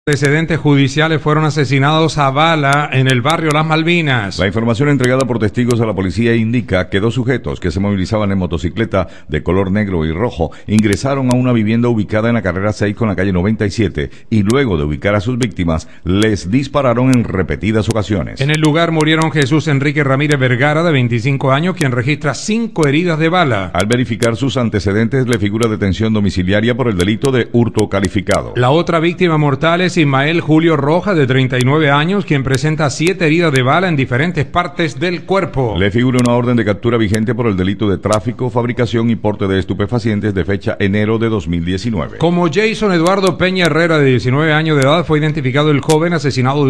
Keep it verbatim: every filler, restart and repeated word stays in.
Antecedentes judiciales fueron asesinados a bala en el barrio Las Malvinas. La información entregada por testigos a la policía indica que dos sujetos que se movilizaban en motocicleta de color negro y rojo ingresaron a una vivienda ubicada en la carrera seis con la calle noventa y siete y luego de ubicar a sus víctimas les dispararon en repetidas ocasiones. En el lugar murieron Jesús Enrique Ramírez Vergara, de veinticinco años, quien registra cinco heridas de bala. Al verificar sus antecedentes le figura detención domiciliaria por el delito de hurto calificado. La otra víctima mortal es Ismael Julio Rojas, de treinta y nueve años, quien presenta siete heridas de bala en diferentes partes del cuerpo. Le figura una orden de captura vigente por el delito de tráfico, fabricación y porte de estupefacientes de fecha enero de dos mil diecinueve. Como Jason Eduardo Peña Herrera, de diecinueve años de edad, fue identificado el joven asesinado de